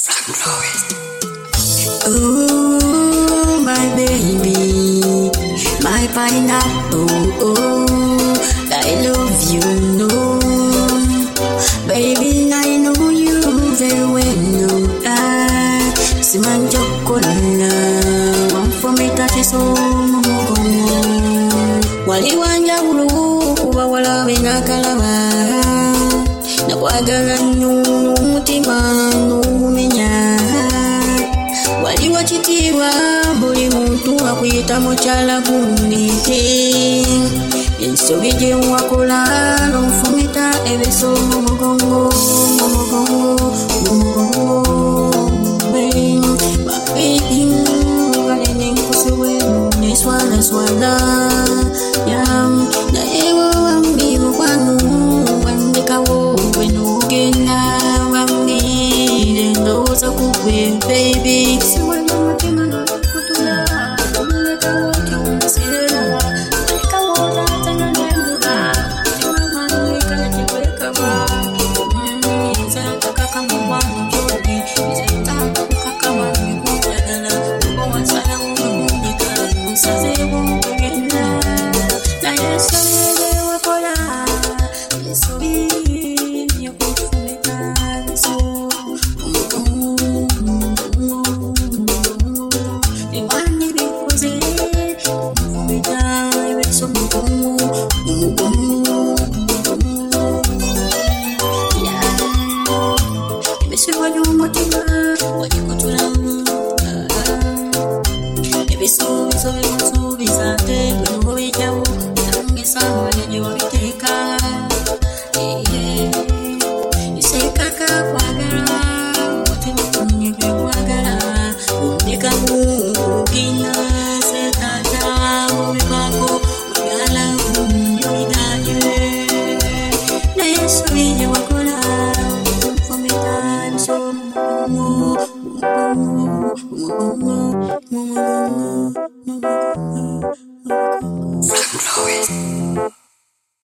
Oh, my baby, my pineapple. Oh, I love you, no. Baby, I know you very well, no. Siman chocolate, one for me that is so wali wanja ulu kuba wala bina kalaba na kwagala mutima numenya wali wachitirwa buli muntu akuyita mukyala gundi ensobi gye wakola n'ofumita ebiso mu mugongo swala yam na ewo wambi mukwano wandikawo wenugenda wambi ndoza kukwe baby siwala mutima nakutula umulekawo kyomsera walikawo tatana nenduka tiwamanyika kikwekama nzataka mubwano jodi nzataka kama mikutagala ubowasala mumundika musazebo kugenda naye sobe wakola esobi yokufumika so ewani bikoze fumika ebiso mugongo ebisiwa by'omutima wagikutulamu ebisuubizo bimusuubiza ate bwe mubijjawo nangisa mwenye wabiteeka isekaka kwagala mutima kunye byekwagala ondekamu gina sekata mubibako wegala yoidanye naye sobije wakola mfumita nso